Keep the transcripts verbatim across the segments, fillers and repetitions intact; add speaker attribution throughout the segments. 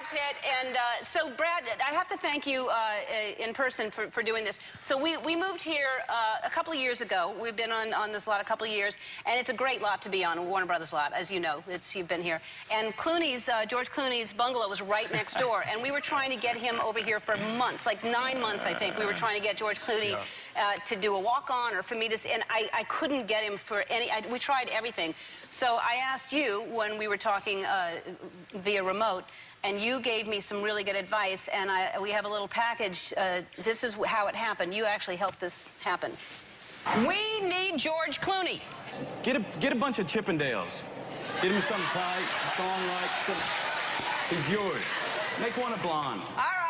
Speaker 1: Pitt. And uh, so, Brad, I have to thank you uh, in person for, for doing this. So we, we moved here uh, a couple of years ago. We've been on, on this lot a couple of years, and it's a great lot to be on, a Warner Brothers lot, as you know. It's, you've been here. And Clooney's, uh, George Clooney's bungalow was right next door, and we were trying to get him over here for months, like nine months, I think. We were trying to get George Clooney yeah. uh, to do a walk-on or for me to, and I, I couldn't get him for any, I, we tried everything. So I asked you when we were talking uh, via remote, and you gave me some really good advice, and I, we have a little package. Uh, this is how it happened. You actually helped this happen. We need George Clooney.
Speaker 2: Get a, get a bunch of Chippendales. Get him something tight, thong like, some... He's yours. Make one a blonde.
Speaker 1: All right.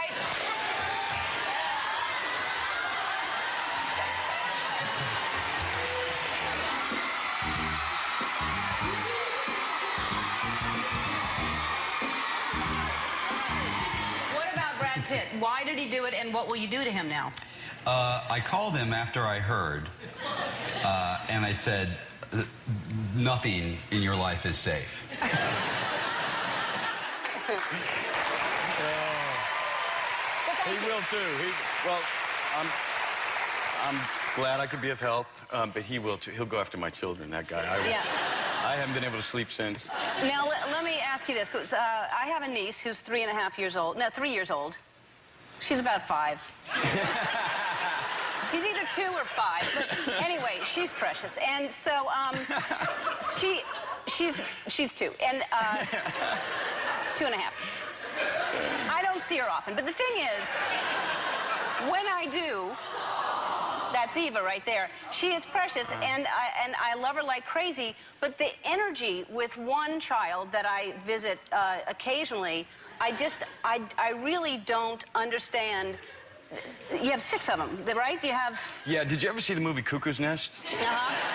Speaker 1: Pitt. Why did he do it, and what will you do to him now?
Speaker 3: Uh, I called him after I heard, uh, and I said, nothing in your life is safe.
Speaker 4: uh, he will, too. He, well, I'm, I'm glad I could be of help, um, but he will, too. He'll go after my children, that guy. I,
Speaker 1: yeah.
Speaker 4: I haven't been able to sleep since.
Speaker 1: Now, let, let me ask you this, because uh, I have a niece who's three and a half years old. No, three years old. She's about five. She's either two or five, but anyway, she's precious. And so, um, she, she's, she's two, and uh, two and a half. I don't see her often, but the thing is, when I do, that's Eva right there. She is precious, and I, and I love her like crazy, but the energy with one child that I visit uh, occasionally, I just, I, I really don't understand. You have six of them, right? You have...
Speaker 4: Yeah, did you ever see the movie Cuckoo's Nest?
Speaker 1: Uh-huh.